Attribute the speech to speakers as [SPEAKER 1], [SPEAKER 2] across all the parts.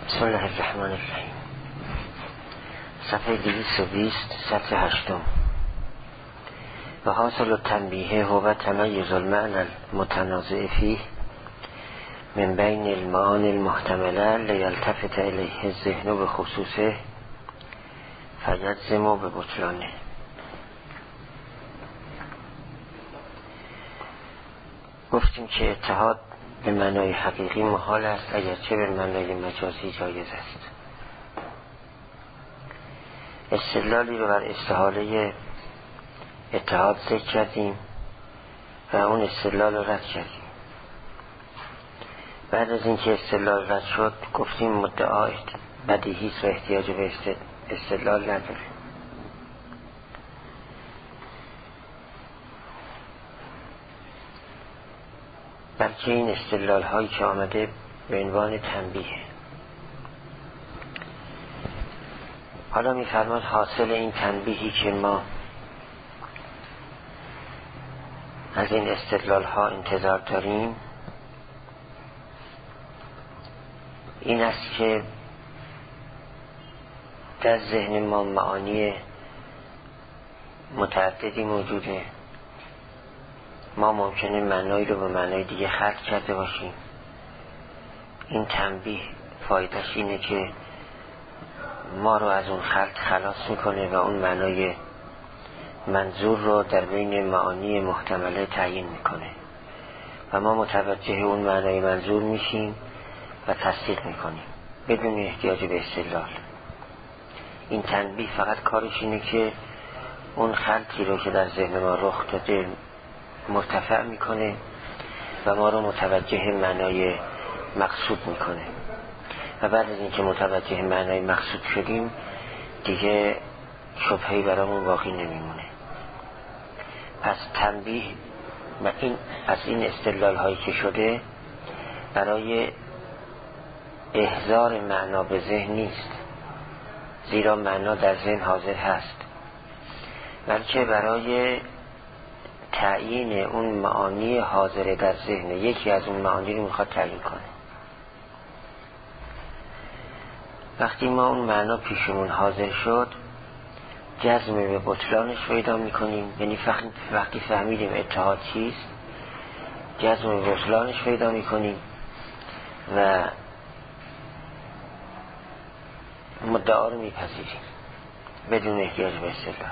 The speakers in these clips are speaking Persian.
[SPEAKER 1] بسم الله الرحمن الرحیم. صفحه 220 سطر 8. و حاصل التنبیه هو تمیز المعنى المتنازع فیه من بین المعانی المحتمله لیلتفت الیه الذهن بخصوصه فیجزم ببطلانه. گفتیم که اتحاد به معنای حقیقی محال است اگرچه به معنای مجازی جایز است. استدلالی رو بر استحاله اتحاد ذکر کردیم و اون استدلال رو رد کردیم. بعد از اینکه استدلال رد شد گفتیم مدعا بدیهی است و احتیاج به استدلال نداره. بلکه این استدلال هایی که آمده به عنوان تنبیه. حالا می‌فرماد حاصل این تنبیهی که ما از این استدلال ها انتظار داریم این است که در ذهن ما معانی متعددی موجوده. ما ممکنه معنایی رو به معنای دیگه خلط کرده باشیم. این تنبیه فایدهش اینه که ما رو از اون خلط خلاص میکنه و اون معنای منظور رو در بین معانی محتمله تعیین میکنه و ما متوجه اون معنای منظور میشیم و تصدیق میکنیم بدون احتیاج به استدلال. این تنبیه فقط کارش اینه که اون خلطی رو که در ذهن ما رخ داده مرتفع میکنه و ما رو متوجه معنای مقصود میکنه و بعد از اینکه متوجه معنای مقصود شدیم دیگه شبهه‌ای برامون باقی نمیمونه. پس تنبیه و از این استدلال هایی که شده برای احضار معنا به ذهن نیست، زیرا معنا در ذهن حاضر هست، بلکه برای تعیین اون معانی حاضر در ذهن. یکی از اون معانی رو میخواد تعیین کنه. وقتی ما اون معنا پیشمون حاضر شد جزم به بطلانش پیدا میکنیم. یعنی وقتی فهمیدیم اتحاد چیست جزم به بطلانش پیدا میکنیم و مدعا رو میپذیریم بدون احتیاج به استدلال.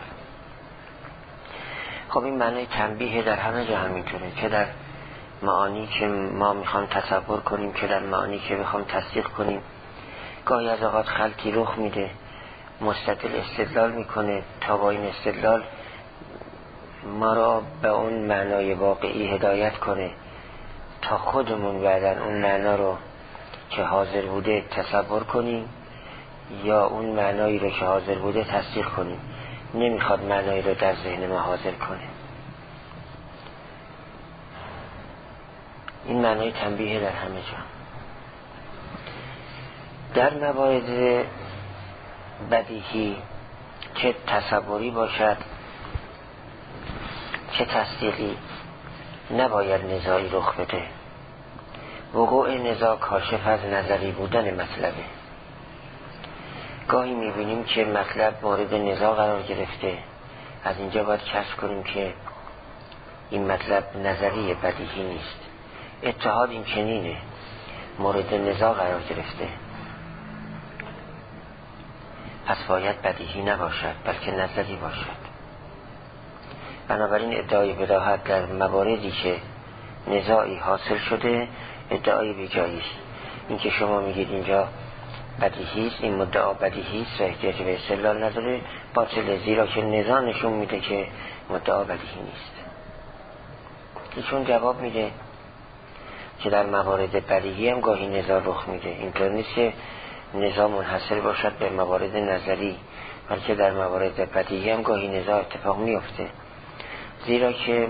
[SPEAKER 1] خب این معنای تنبیه در همه جا همینطوره، چه در معانی که ما میخوام تصور کنیم که در معانی که میخوام تصدیق کنیم. گاهی از اوقات خلطی رخ میده، مستدل استدلال میکنه تا با این استدلال ما را به اون معنای واقعی هدایت کنه تا خودمون بعدن اون معنا رو که حاضر بوده تصور کنیم یا اون معنایی رو که حاضر بوده تصدیق کنیم. نمیخواد معنایی رو در ذهن ما حاضر کنه. این معنای تنبیه در همه جا. در موارد بدیهی چه تصوری باشد چه تصدیقی نباید نزاعی رخ بده. وقوع نزاع کاشف از نظری بودن مطلبه. گاهی میبینیم که مطلب مورد نزاع قرار گرفته، از اینجا باید کشف کنیم که این مطلب نظری بدیهی نیست. اتحاد این چنینه، مورد نزاع قرار گرفته، پس باید بدیهی نباشد بلکه نظری باشد. بنابراین ادعای بداهت در مواردی که نزاعی حاصل شده ادعای بیجایی است. این که شما میگید اینجا بدیهی است، این مدعا بدیهی است و احتیاج به استدلال نداره، باطله، زیرا که نزاع نشون میده که مدعا بدیهی نیست. ایشون جواب میده که در موارد بدیهی هم گاهی نزاع رخ میده. اینطور نیست که نزاع منحصر باشد به موارد نظری، بلکه در موارد بدیهی هم گاهی نزاع اتفاق میفته، زیرا که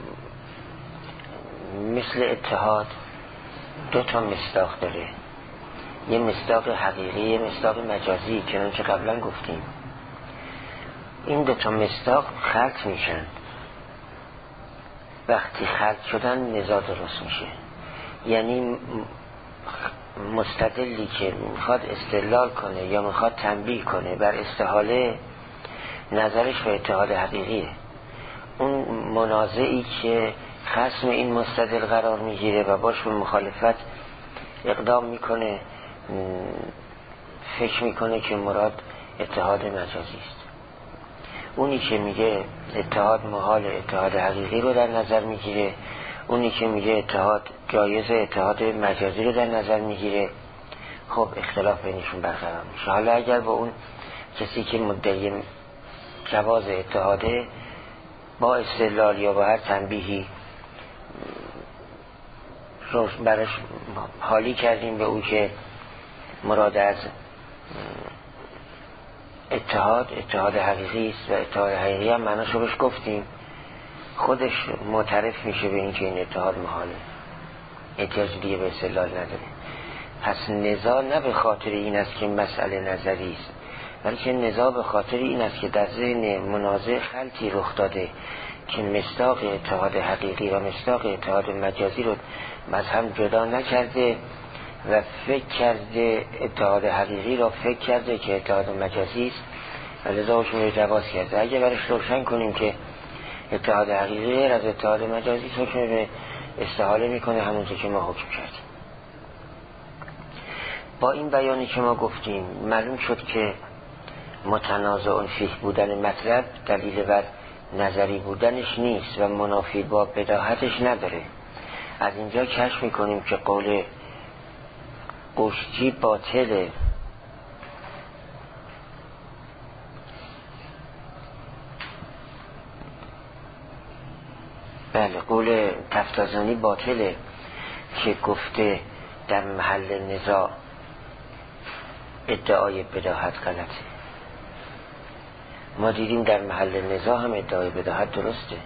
[SPEAKER 1] مثل اتحاد دو تا مصداق داره، یه مصداق حقیقی یه مصداق مجازی، چنانچه قبلا گفتیم. این دو تا مصداق خلط میشن، وقتی خلط شدن نزاع درست میشه. یعنی مستدلی که میخواد استدلال کنه یا میخواد تنبیه کنه بر استحاله، نظرش به اتحاد حقیقیه. اون منازعی که خصم این مستدل قرار میگیره و باش به مخالفت اقدام میکنه، فکر میکنه که مراد اتحاد مجازی است. اونی که میگه اتحاد محال، اتحاد حقیقی رو در نظر میگیره. اونی که میگه اتحاد جایز، اتحاد مجازی رو در نظر میگیره. خب اختلاف بینشون برقرار میشه. حالا اگر با اون کسی که مدعی جواز اتحاده با استدلال یا با هر تنبیهی رو برش حالی کردیم به او که مراد از اتحاد حقیقی است و اتحاد حقیقی هم معناشو بهش گفتیم، خودش معترف میشه به این که این اتحاد محاله، احتیاج دیگه به استدلال نداره. پس نزاع نه به خاطر این است که مسئله نظری است، بلکه نزاع به خاطر این است که در ذهن منازع خلطی رخ داده که مصداق اتحاد حقیقی و مصداق اتحاد مجازی رو از هم جدا نکرده و فکر کرده اتحاد حقیقی را فکر کرده که اتحاد مجازی است و لذا حکم رو جواز کرده. اگه برش روشن کنیم که اتحاد حقیقی غیر از اتحاد مجازی، حکم به استحاله میکنه همونطور که ما حکم کردیم. با این بیانی که ما گفتیم معلوم شد که متنازع فیه بودن مطلب دلیل بر نظری بودنش نیست و منافی با بداهتش نداره. از اینجا کشف میکنیم که قول قشتی باطله، بله قول تفتازانی باطله که گفته در محل نزاع ادعای بداهت غلطه. ما دیدیم در محل نزاع هم ادعای بداهت درسته.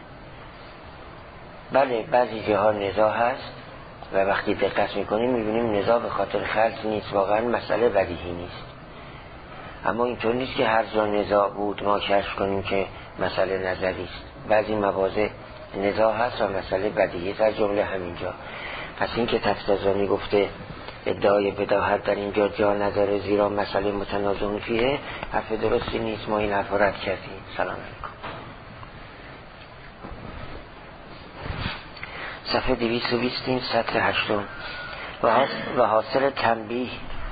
[SPEAKER 1] بله بعضی جاها نزاع هست و وقتی دقت میکنیم میبینیم نزاع به خاطر خلط نیست، واقعا مسئله بدیهی نیست. اما اینطور نیست که هر جا نزاع بود ما کشف کنیم که مسئله نظری است. بعضی مواضع نزاع هست و مسئله بدیهی است، از جمله همینجا. پس این که تفتازانی گفته ادعای بداهت در اینجا جا نداره زیرا مسئله متنازع فیه، حرف درستی نیست. ما این حرف رد کردیم. سلام علیکم. صفحه 220 سطر 8 و حاصل تنبیه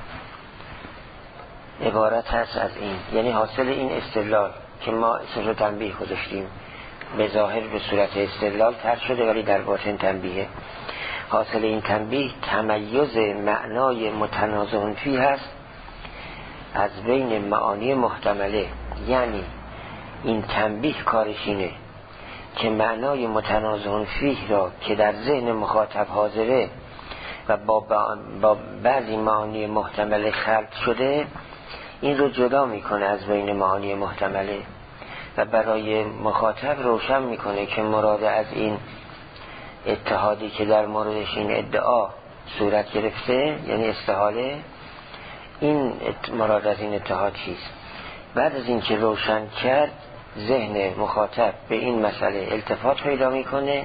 [SPEAKER 1] عبارت هست از این، یعنی حاصل این استدلال که ما اسمش رو تنبیه گذاشتیم، به ظاهر به صورت استدلال تر شده ولی در باطن تنبیه. حاصل این تنبیه تمیز معنای متنازع فیه هست از بین معانی محتمله. یعنی این تنبیه کارش اینه که معنای متنازع فیه را که در ذهن مخاطب حاضره و با بعضی معانی محتمله خلط شده، این رو جدا میکنه از بین معانی محتمله و برای مخاطب روشن میکنه که مراد از این اتحادی که در موردش این ادعا صورت گرفته، یعنی استحاله، این مراد از این اتحاد چیست. بعد از این که روشن کرد، ذهن مخاطب به این مسئله التفات پیدا میکنه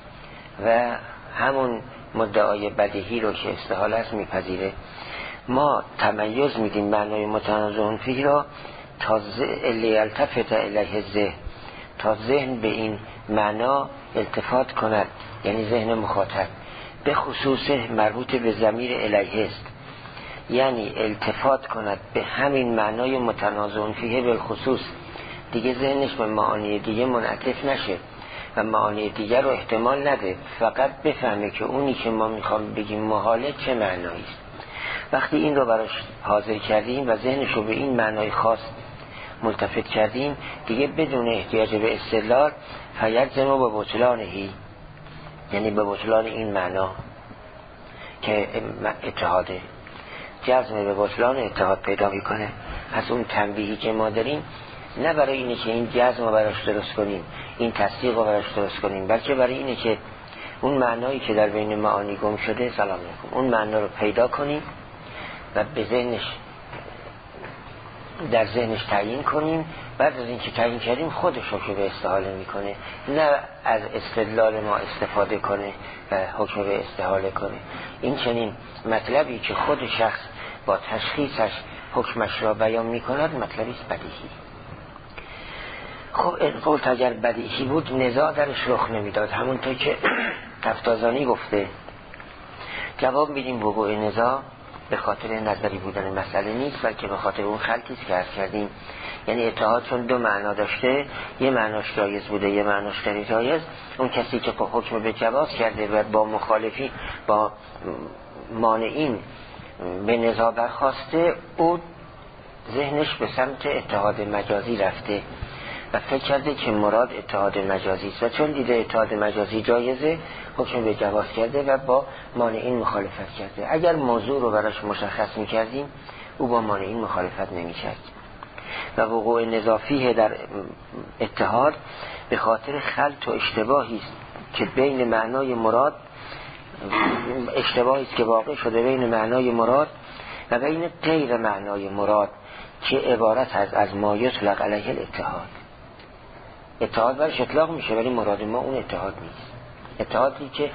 [SPEAKER 1] و همون مدعای بدیهی رو که استحاله است میپذیره. ما تمیز میدیم معنای متنازع فیه را تا التفت الیه ذهن، تا ذهن به این معنا التفات کند، یعنی ذهن مخاطب به خصوص مربوط به ضمیر الیه است، یعنی التفات کند به همین معنای متنازع فیه بالخصوص، دیگه ذهنش به معانی دیگه منعطف نشه و معانی دیگه رو احتمال نده، فقط بفهمه که اونی که ما میخوام بگیم محاله چه معنایی است. وقتی این رو براش حاضر کردیم و ذهنش رو به این معنای خاص ملتفت کردیم، دیگه بدون احتیاج به استدلال فیجزم به بطلانهی، یعنی به بطلان این معنا که اتحاده، جزم به بطلان اتحاد پیدا میکنه. پس اون تنبیهی که ما داریم نه برای اینه که این جزم رو براش درست کنیم، این تصدیق رو براش درست کنیم، بلکه برای اینه که اون معنایی که در بین معانی گم شده، سلام علیکم، اون معنا رو پیدا کنیم و به ذهنش در ذهنش تعیین کنیم، بعد از اینکه تعیین کردیم خودش حکم به استحاله میکنه، نه از استدلال ما استفاده کنه و حکم به استحاله کنه. این چنین مطلبی که خود شخص با تشخیصش حکمش را بیان میکند مطلبی است بدیهی. خب این قول اگر بدیهی بود نزاع درش رخ نمیداد. همونطور که تفتازانی گفته جواب میدیم وقوع نزاع به خاطر نظری بودن مسئله نیست، بلکه به خاطر اون خلطی که عرض کردیم. یعنی اتحاد چون دو معنا داشته، یه معناش جایز بوده یه معناش غیر جایز، اون کسی که حکم به جواز کرده و با مخالفی با مانعین به نزاع برخواسته، او ذهنش به سمت اتحاد مجازی رفته و فکر کرده که مراد اتحاد مجازی است و چون دیده اتحاد مجازی جایزه حکم به جواز کرده و با مانعین مخالفت کرده. اگر موضوع رو براش مشخص میکردیم او با مانعین مخالفت نمیکرد. و وقوع نزافیه در اتحاد به خاطر خلط و اشتباهی است که بین معنای مراد، اشتباهی است که واقع شده بین معنای مراد و بین غیر معنای مراد که عبارت از ما یطلق علیه الاتحاد. اتحاد برش اطلاق میشه ولی مراد ما اون اتحاد نیست. اتحادی که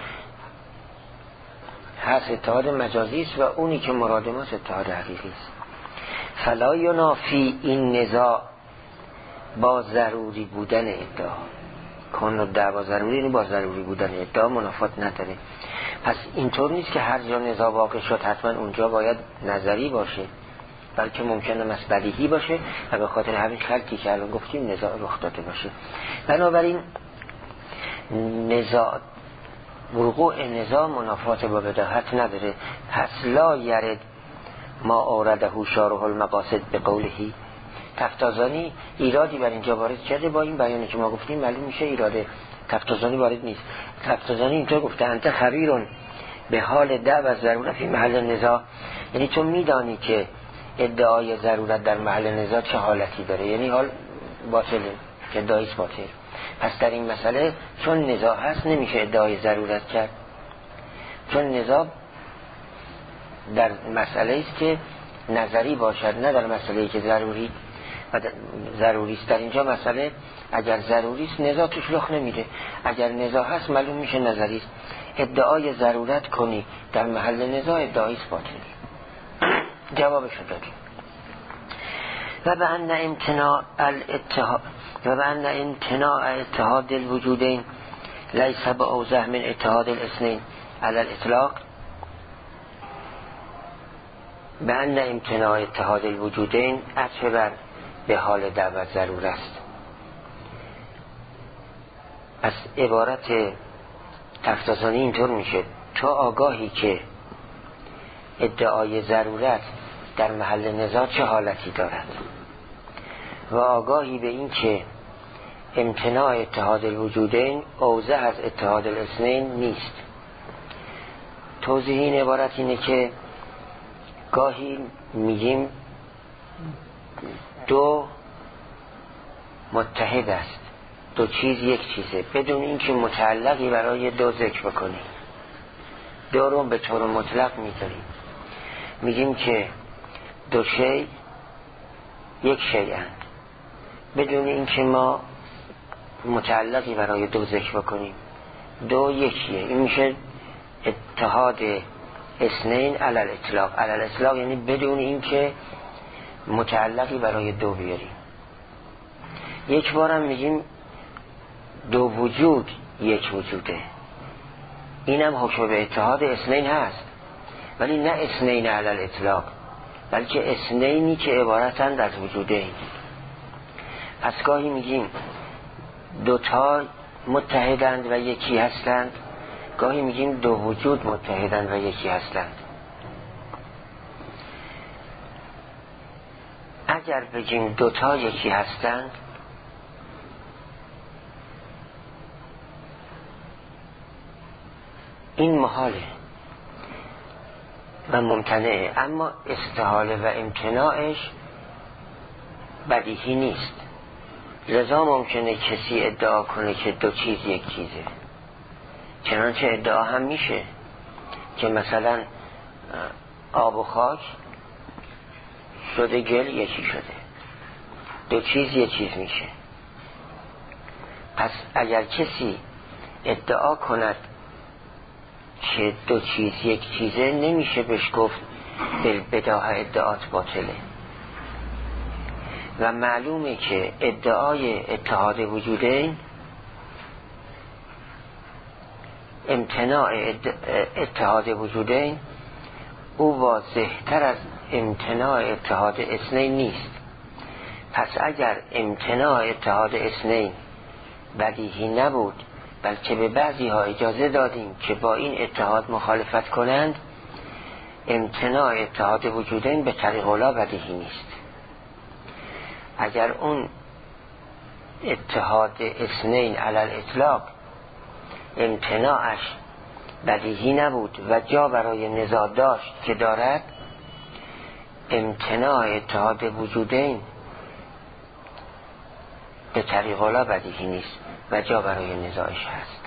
[SPEAKER 1] هست اتحاد مجازی است و اونی که مراد ما اتحاد حقیقی است. فلا ینافی این نزاع با ضروری بودن ادعا. کن و دعوا ضروری، یعنی با ضروری بودن ادعا منافات نداره. پس اینطور نیست که هر جا نزاع واقع شد حتما اونجا باید نظری باشه، بلکه ممکنه بدیهی باشه و به خاطر همین خلطی که الان گفتیم نزاع رخ داده باشه. بنابراین نزاع، وقوع نزاع منافات با بداهت نداره. پس لا یرد ما آورده شارح المقاصد به قولهی. تفتازانی ایرادی بر اینجا وارد کرده، با این بیانی که ما گفتیم معلوم میشه ایراد تفتازانی وارد نیست. تفتازانی اینطور گفته انت خبیرون به حال دعو ضرورت فی محل نزاع، یعنی تو میدانی که ادعای ضرورت در محل نزاع چه حالتی داره، یعنی حال باطله، ادعایش باطل. پس در این مسئله چون نزاع هست نمیشه ادعای ضرورت کرد، چون نزاع در مسئله است که نظری باشد نه در مسئله که ضروری و ضروری است. در اینجا مسئله اگر ضروری است نزاع توش رخ نمیده، اگر نزاع هست معلوم میشه نظری است. ادعای ضرورت کنی در محل نزاع ادعایی است باطل. جوابش رو دادیم. و به ان امتناع اتحاد الوجودین لیس باوضح من اتحاد الاثنین علی الاطلاق. به ان امتناع اتحاد الوجودین عطف بر به حال دعوت ضرور است. پس عبارت تفتازانی اینطور میشه: تو آگاهی که ادعای ضرورت در محل نزاع چه حالتی دارد و آگاهی به این که امتناع اتحاد الوجودین اوضح از اتحاد الاثنین نیست. توضیح این عبارت اینه که گاهی میگیم دو متحد است، دو چیز یک چیزه، بدون اینکه متعلقی برای دو ذکر بکنیم. دو رو به طور مطلق میذاریم، میگیم که دو شی یک شیئند بدون اینکه ما متعلقی برای دو ذکر بکنیم. دو یکیه، این میشه اتحاد اثنین علی الاطلاق. علی الاطلاق یعنی بدون اینکه متعلقی برای دو بیاریم. یک بارم میگیم دو وجود یک وجوده، اینم حکم به اتحاد اثنین هست، ولی نه اثنین علی الاطلاق، بلکه اثنینی که عبارتند از وجودین. پس گاهی میگیم دوتا متحدند و یکی هستند، گاهی میگیم دو وجود متحدند و یکی هستند. اگر بگیم دوتا یکی هستند این محاله و ممتنعه، اما استحاله و امتناعش بدیهی نیست. لذا ممکنه کسی ادعا کنه که دو چیز یک چیزه، چنانچه ادعا هم میشه که مثلا آب و خاک شده گل یکی شده، دو چیز یه چیز میشه. پس اگر کسی ادعا کند که دو چیز یک چیزه، نمیشه بهش گفت بالبداهه ادعات باطله. و معلومه که ادعای اتحاد وجودین، امتناع اتحاد وجودین او واضح تر از امتناع اتحاد اثنین نیست. پس اگر امتناع اتحاد اثنین بدیهی نبود، بلکه به بعضی ها اجازه دادیم که با این اتحاد مخالفت کنند، امتناع اتحاد وجودین به طریق اولا بدیهی نیست. اگر اون اتحاد اثنین علی الاطلاق امتناعش بدیهی نبود و جا برای نزاع داشت که دارد، امتناع اتحاد وجودین به طریق اولا بدیهی نیست و جا برای نزاعش هست.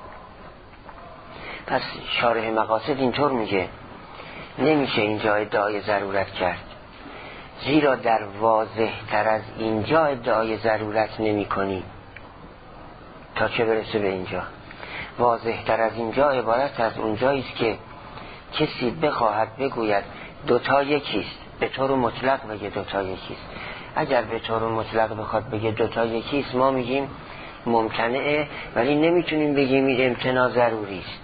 [SPEAKER 1] پس شارح مقاصد اینطور میگه نمیشه اینجا ادعای ضرورت کرد، زیرا در واضح تر از اینجا ادعای ضرورت نمی کنی تا چه برسه به اینجا. واضح تر از اینجا عبارت از اونجاییست که کسی بخواهد بگوید دوتا یکیست، به طور مطلق بگه دوتا یکیست. اگر به طور مطلق بخواد بگه دوتا یکیست، ما میگیم ممکنه، ولی نمیتونیم بگیم این امتناع ضروری است.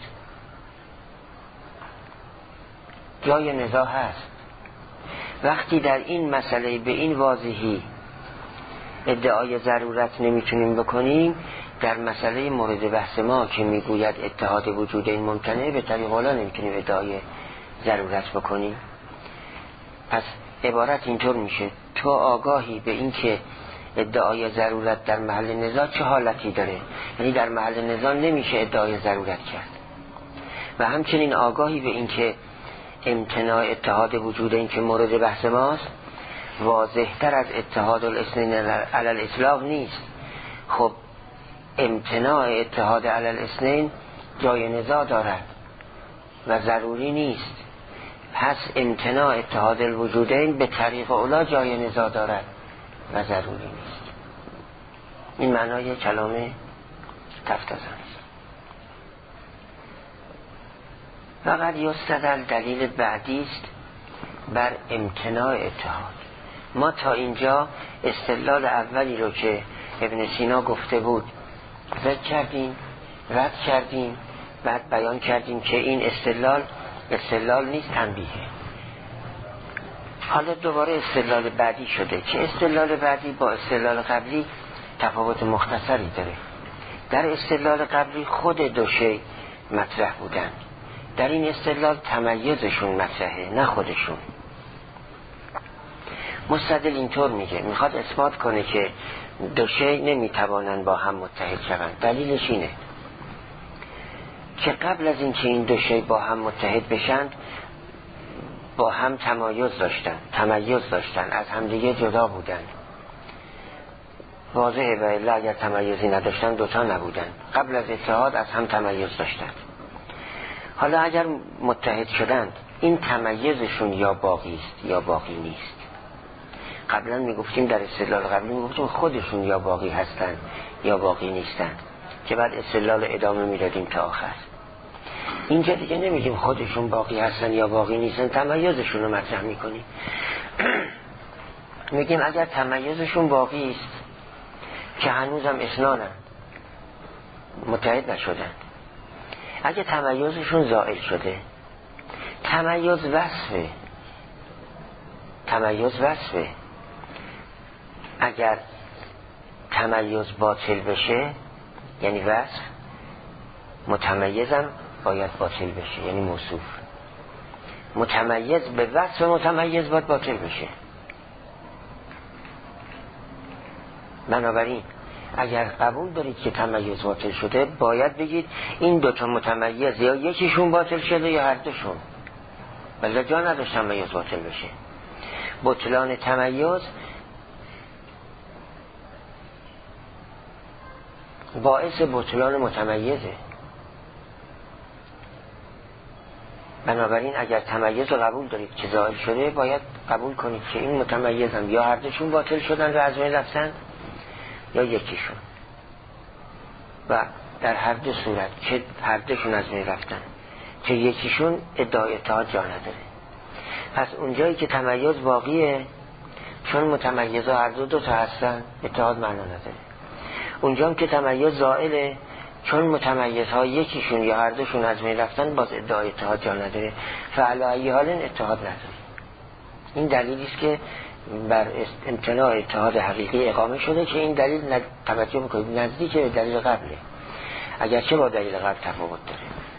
[SPEAKER 1] جای نزاع هست. وقتی در این مسئله به این واضحی ادعای ضرورت نمیتونیم بکنیم، در مسئله مورد بحث ما که میگوید اتحاد وجودین ممکنه، به طریق اولا نمیتونیم ادعای ضرورت بکنیم. پس عبارت اینطور میشه: تو آگاهی به این که ادعای ضرورت در محل نزاع چه حالتی داره، یعنی در محل نزاع نمیشه ادعای ضرورت کرد، و همچنین آگاهی به این که امتناع اتحاد وجودین که مورد بحث ماست واضح تر از اتحاد الاثنین علی الاطلاق نیست. خب امتناع اتحاد علی الاثنین جای نزاع دارد و ضروری نیست، پس امتناع اتحاد الوجودین به طریق اولا جای نزاع دارد و ضروری نیست. این معنای کلام تفتزن است. فقط یستدل دلیل بعدی است بر امتناع اتحاد. ما تا اینجا استدلال اولی رو که ابن سینا گفته بود ذکر کردیم، رد کردیم، بعد بیان کردیم که این استدلال نیست، تنبیهه. حالا دوباره استدلال بعدی شده که استدلال بعدی با استدلال قبلی تفاوت مختصری داره. در استدلال قبلی خود دو شی مطرح بودن، در این استدلال تمایزشون مطرحه نه خودشون. مستدل اینطور میگه، میخواد اثبات کنه که دو شی نمیتوانن با هم متحد شوند. دلیلش اینه که قبل از اینکه این دو شی با هم متحد بشن با هم تمایز داشتن، از همدیگه جدا بودن. واضحه و الا اگر تمایزی نداشتن دوتا نبودن. قبل از اتحاد از هم تمایز داشتن. حالا اگر متحد شدند، این تمایزشون یا باقی است یا باقی نیست. قبلا میگفتیم در استدلال قبلی میگفتیم خودشون یا باقی هستن یا باقی نیستن، که بعد استدلال ادامه میدادیم تا آخر. اینجا دیگه نمیگیم خودشون باقی هستن یا باقی نیستن، تمایزشون رو مطرح میکنیم. میگیم اگر تمایزشون باقی است که هنوزم اثنانن، متحد نشدن، اگر تمایزشون زائل شده، تمایز وصفه، اگر تمایز باطل بشه یعنی وصف، متمیزم باید باطل بشه یعنی موصوف. متمیز به وصف متمیز باید باطل بشه. بنابراین اگر قبول دارید که تمایز باطل شده، باید بگید این دوتا متمیز یا یکیشون باطل شده یا هر دوشون، ولی جا نداشت تمایز باطل بشه. بطلان تمایز باعث بطلان متمیزه. بنابراین اگر تمایز رو قبول دارید که زائل شده، باید قبول کنید که این متمیز هم یا هر دوشون باطل شدن و از بین رفتن یا یکیشون، و در هر دو صورت که هر دوشون از بین رفتن که یکیشون ادعای اتحاد جا نداره. پس اونجایی که تمایز باقیه، چون متمیزها هر دو تا هستن، اتحاد معنا نداره. اونجا هم که تمایز زائله، چون متمیزها یکیشون یا هر دوشون از بین رفتن، باز ادعای اتحاد جا نداره. فعلی ای حال اتحاد نداره. این دلیلی است که بر امتناع اتحاد حقیقی اقامه شده که این دلیل توجه میکنید نزدیک به دلیل قبله، اگرچه با دلیل قبل تفاوت داره.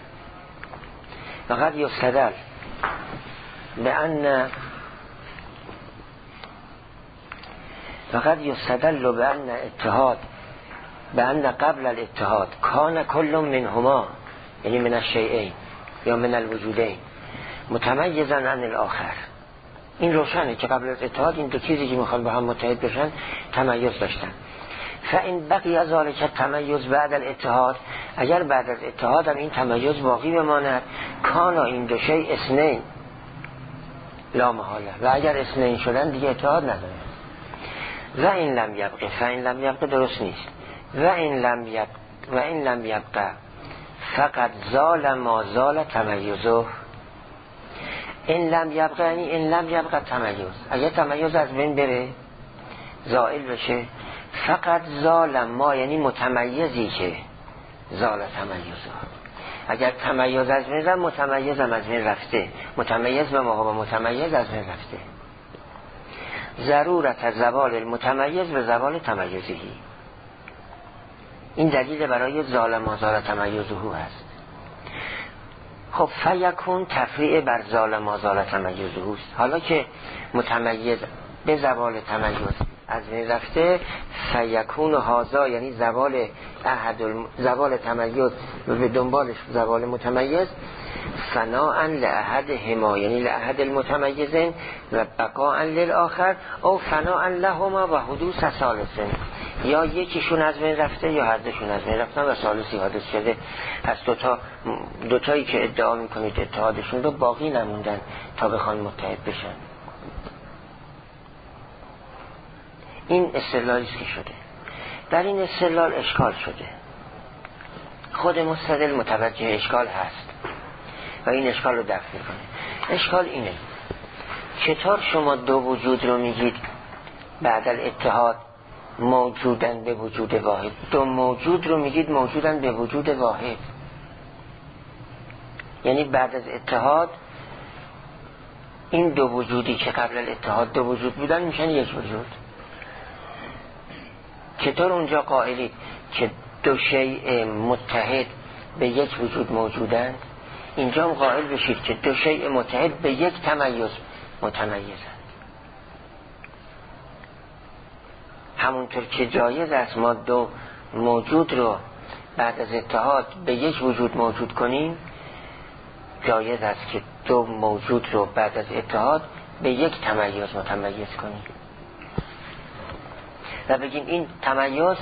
[SPEAKER 1] فقط یستدل به ان اتحاد بأن قبل الاتحاد کان کل منهما، یعنی من الشیئین یا من الوجودین، متمیزا عن الاخر. این روشنه که قبل از اتحاد این دو چیزی که میخوان با هم متحد بشن تمایز داشتن. فإن بقی ذلک التمایز بعد الاتحاد، اگر بعد از اتحاد هم این تمایز باقی بماند، کانا این دو شیء اثنین لا محاله، و اگر اثنین شدن دیگه اتحاد نداره. و این لم یبقى، فإن لم یبقى درست نیست. و این لم یبقى فقط زال ما زال تمایزه. این لم یبقى یعنی این لم یبقى تمایز، اگر تمایز از بین بره، زائل بشه، فقط زال ما یعنی متمیزی که زال تمایزه. اگر تمایز از بین رفت، متمیز هم از بین رفته، متمیز به مقابل متمیز از بین رفته. ضرورت زوال المتمیز به زوال تمایزی، این دلیل برای زال ما زال تمایزه هست. خب فیکون تفریع بر زال ما زال تمایزه است. حالا که متمیز به زوال تمایز از بین رفته، فیکون هازا یعنی زوال تمایز و به دنبالش زوال متمیز، فناء لأحد هما یعنی لأحد المتمیزین و بقاء للآخر، او فناء لهما و حدوث ثالثین، یا یکیشون از بین رفته یا هر دوشون از بین رفتن و ثالثی حادث شده. پس دوتایی که ادعا میکنید اتحادشون رو باقی نموندن تا بخوان متحد بشن. این استدلالی که شده. در این استدلال اشکال شده، خود مستدل متوجه اشکال هست و این اشکال رو دفع میکنه. اشکال اینه: چطور شما دو وجود رو میگید بعد الاتحاد موجودن به وجود واحد، دو موجود رو میگید موجودن به وجود واحد، یعنی بعد از اتحاد این دو وجودی که قبل الاتحاد دو وجود بودن میشن یک وجود. چطور اونجا قائلید که دو شیء متحد به یک وجود موجودند، اینجا هم قائل بشید که دو شیء متحد به یک تمایز متمیزند. همونطور که جایز است ما دو موجود رو بعد از اتحاد به یک وجود موجود کنیم، جایز است که دو موجود رو بعد از اتحاد به یک تمایز متمیز کنیم و بگیم این تمایز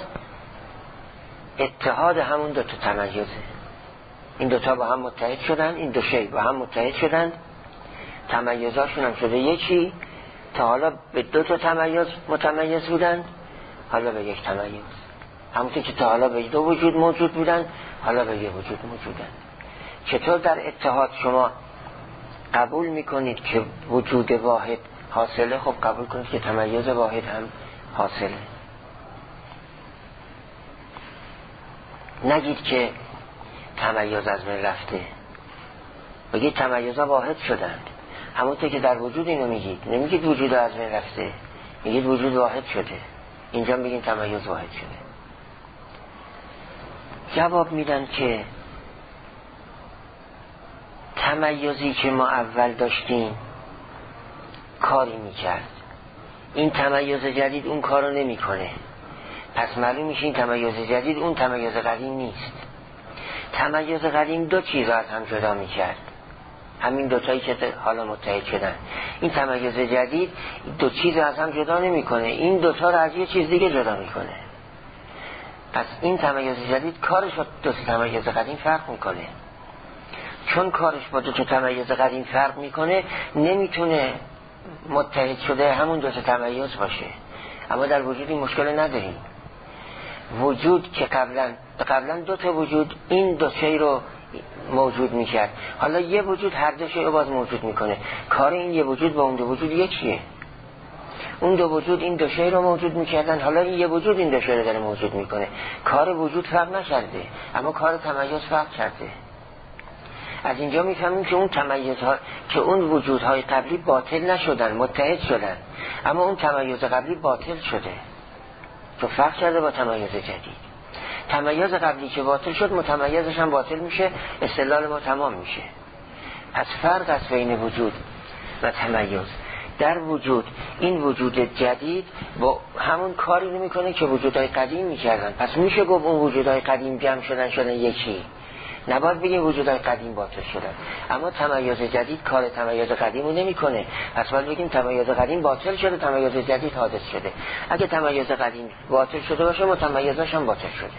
[SPEAKER 1] اتحاد همون دو تا تمایزه. این دوتا با هم متحد شدن، این دو شیء با هم متحد شدن، تمایزاشون هم شده یکی. تا حالا به دو تا تمایز متمیز بودن، حالا به یک تمایز. همونطور که تا حالا به دو وجود موجود بودن، حالا به یک وجود موجودن. چطور در اتحاد شما قبول میکنید که وجود واحد حاصله؟ خب قبول کنید که تمایز واحد هم حاصله. نگید که تمایز از من رفته، بگید تمایزها واحد شدند. همونطور که در وجود اینو میگید، نمیگید وجود از من رفته، میگید وجود واحد شده. اینجا میگین تمایز واحد شده. جواب میدن که تمایزی که ما اول داشتیم کاری میکرد، این تمایز جدید اون کارو نمیکنه. پس معلوم میشه این تمایز جدید اون تمایز قدیم نیست. تمایز قدیم دو چیز از هم جدا میکرد، همین دوتایی که حالا متحد شدن. این تمایز جدید دو چیز از هم جدا نمیکنه، این دوتا رو از یه چیز دیگه جدا میکنه. پس این تمایز جدید کارش با دو تمایز قدیم فرق میکنه. چون کارش با دو تا تمایز قدیم فرق میکنه نمیتونه متحد شده همون دو تا تمایز باشه. اما در وجود این مشکل نداریم. وجود که قبلا دو تا وجود این دو شی رو موجود میکرد، حالا یه وجود هر دو شی رو باز موجود میکنه. کار این یه وجود با اون دو وجود یکیه. اون دو وجود این دو شی رو موجود میکردن، حالا این یه وجود این دو شی رو داره موجود میکنه. کار وجود فرق نکرده اما کار تمایز فرق کرده. از اینجا میفهمیم که اون تمایزها که اون وجودهای قبلی باطل نشدن، متحد شدن، اما اون تمایز قبلی باطل شده تو فرق کرده با تمایز جدید. تمایز قبلی که باطل شد متمایزش هم باطل میشه، استدلال ما تمام میشه. پس فرق از بین وجود و تمایز در وجود، این وجود جدید با همون کاری نمیکنه که وجودهای قدیم میکردن. پس میشه گفت اون وجودهای قدیم جمع شدن یکی، نباید بگیم وجودهای قدیم باطل شدن. اما تمایز جدید کار تمایز قدیم رو نمیکنه، پس باید بگیم تمایز قدیم باطل شده، تمایز جدید حادث شده. اگه تمایز قدیم باطل شده باشه متمایزش هم باطل شده.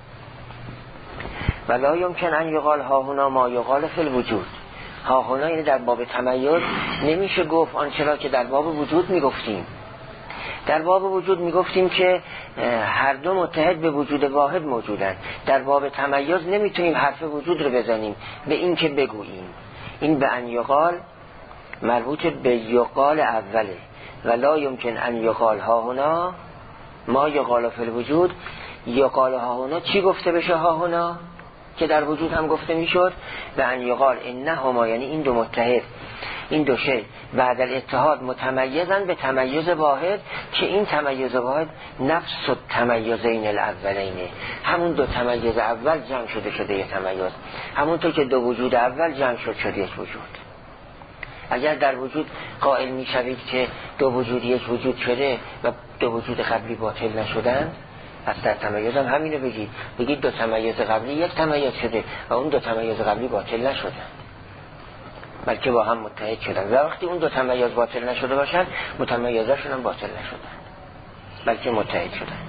[SPEAKER 1] ولا یمکن ان یقال ها هنا ما یقال فی الوجود. ها هنا یعنی در باب تمایز نمیشه گفت آنچه را که در باب وجود میگفتیم. در باب وجود میگفتیم که هر دو متحد به وجود واحد موجودن. در باب تمایز نمیتونیم حرف وجود رو بزنیم به این که بگوییم. این به ان یقال مربوط به یقال اوله. ولا یمکن ان یقال ها هنا ما یقال فی الوجود. یقال ها هنا چی گفته بشه ها هنا که در وجود هم گفته میشد؟ به ان یقال انهما، یعنی این دو متحد، این دو شی بعد الاتحاد متمیزن به تمایز واحد که این تمایز واحد نفس التمایزین الاولینه، همون دو تمایز اول جمع شده یه تمایز، همونطور که دو وجود اول جمع شد یک وجود. اگر در وجود قائل میشوید که دو وجود یک وجود شده و دو وجود قبلی باطل نشدن، پس در تمایز هم همینو بگید دو تمایز قبلی یک تمایز شده و اون دو تمایز قبلی باطل نشدن بلکه با هم متحد شدن. و وقتی اون دو تمایز باطل نشده باشن متمایزاشون هم باطل نشدن بلکه متحد شدن.